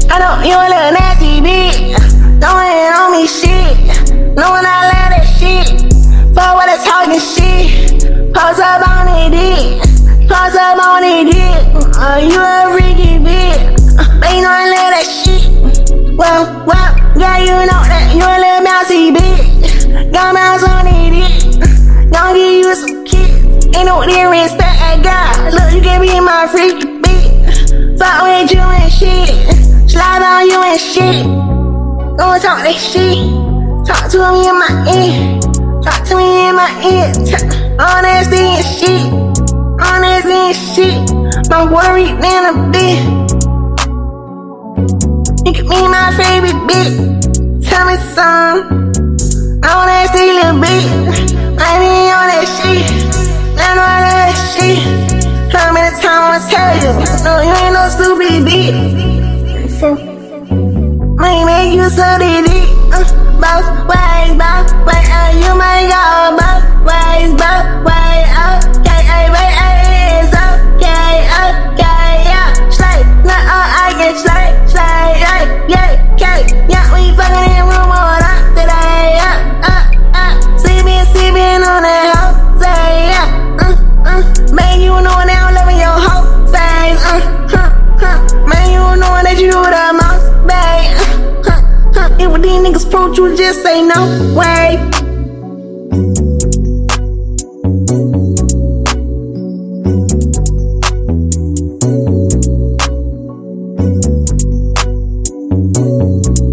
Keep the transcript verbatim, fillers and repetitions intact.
I know you a little nasty bitch. Knowing on me shit. Knowing I love that shit. For what it's talking shit. Post up on it dick. Post up on it dick. Uh, you a freaky bitch. Uh, but you know I love that shit. Well, well, yeah, you know that you a little bouncy bitch. Gon' bounce on it dick. Gon' give you some kids. Ain't no difference that I got. Look, you can be my freaky bitch. Fuck with you and shit. Slide on you and shit. Go talk that shit. Talk to me in my ear. Talk to me in my ear. Honesty and shit. Honesty and shit. My worry than a bitch. You can be my favorite bitch. Tell me some. Honesty little bitch. I be on that shit. I know I love that shit. How many times I tell you? No, you ain't no stupid bitch. So, might make you so dick. Uh, both ways, both ways. Uh, you might go both ways, both ways. Okay, hey, wait, hey, it's okay, okay, yeah. Slay, not all I can slay, slay, yeah, yeah, okay. Yeah, we fucking in room all up today, yeah, uh, uh. Sleeping, sleeping on that hoe, say, yeah, uh, uh. Man, you know now I'm loving your whole face, uh, huh, huh. Man, you know that you do the most, babe, uh, huh, huh. If these niggas approach you, just say no way. Thank you.